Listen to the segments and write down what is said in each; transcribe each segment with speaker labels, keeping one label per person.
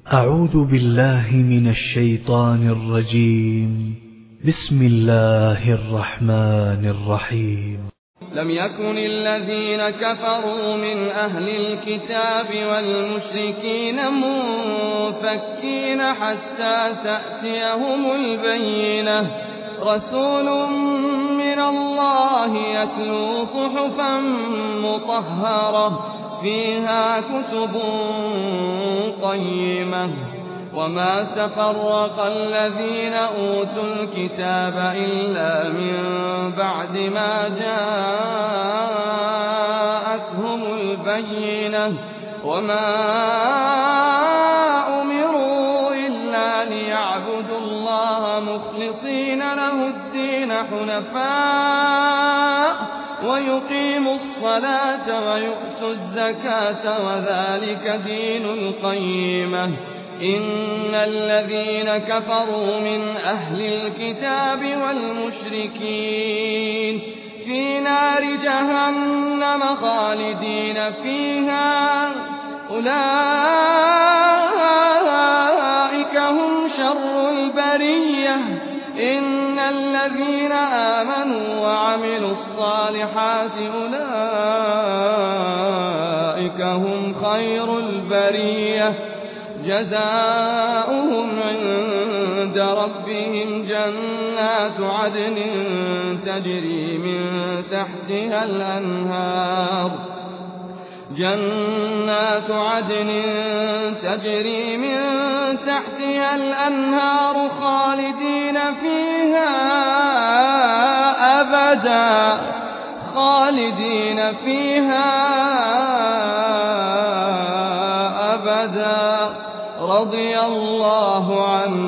Speaker 1: أعوذ بالله من الشيطان الرجيم. بسم الله الرحمن الرحيم.
Speaker 2: لم يكن الذين كفروا من أهل الكتاب والمشركين منفكين حتى تأتيهم البينة. رسول من الله يتلو صحفا مطهرة فيها كتب قيمة. وما تفرق الذين أوتوا الكتاب إلا من بعد ما جاءتهم البينة. وما أمروا إلا ليعبدوا الله مخلصين له الدين حنفاء ويقيموا الصلاة ويؤتوا الزكاة وذلك دين القيمة. إن الذين كفروا من أهل الكتاب والمشركين في نار جهنم خالدين فيها أولئك هم شر البرية. إن الذين آمنوا وعملوا الصالحات أولئك هم خير البرية. جزاؤهم عند ربهم جنات عدن تجري من تحتها الأنهار خالدين فيها أبدا رضي الله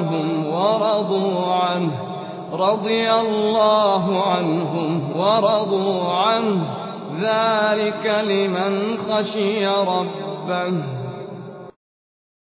Speaker 2: عنهم ورضوا عنه ذلك لمن خشي ربه.